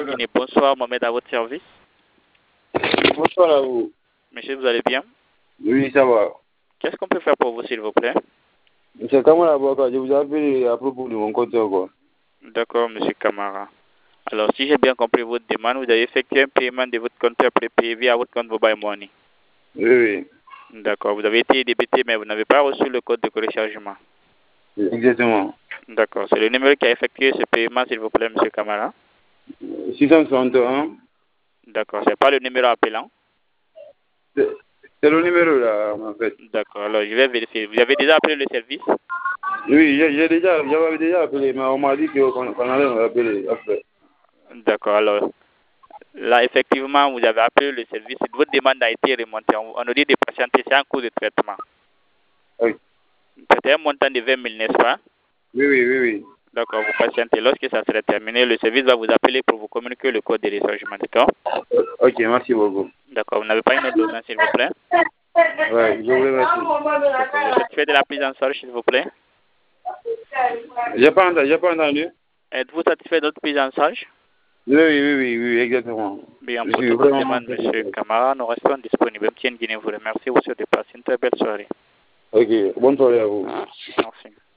Guinée. Bonsoir, Mohamed, à votre service. Bonsoir à vous. Monsieur, vous allez bien? Oui, ça va. Qu'est-ce qu'on peut faire pour vous, s'il vous plaît? Monsieur Kamara Bouaka, je vous appelle à propos de mon compte encore. D'accord, monsieur Kamara. Alors, si j'ai bien compris votre demande, vous avez effectué un paiement de votre compte prépayé via votre compte Mobile Money. Oui. D'accord, vous avez été débité, mais vous n'avez pas reçu le code de téléchargement. Exactement. D'accord, c'est le numéro qui a effectué ce paiement, s'il vous plaît, monsieur Kamara. 661. D'accord, c'est pas le numéro appelant. C'est le numéro là, en fait. D'accord, alors je vais vérifier. Vous avez déjà appelé le service? Oui, j'avais déjà appelé, mais on m'a dit qu'on allait me rappeler après. D'accord, alors là, effectivement, vous avez appelé le service. Votre demande a été remontée. On nous dit de patienter, c'est un cours de traitement. Oui. C'était un montant de 20 000, n'est-ce pas? Oui. D'accord, vous patientez. Lorsque ça sera terminé, le service va vous appeler pour vous communiquer le code de téléchargement, d'accord? Ok, merci beaucoup. D'accord, vous n'avez pas une autre demande, s'il vous plaît? Oui, je vous remercie. Vous êtes satisfait de la prise en charge, s'il vous plaît? J'ai pas entendu. Êtes-vous satisfait de votre prise en charge? Oui, exactement. Bien, pour toute votre demande, monsieur Kamara, nous restons disponibles. MTN Guinée vous remercie aussi de passer une très belle soirée. Ok, bonne soirée à vous. Merci.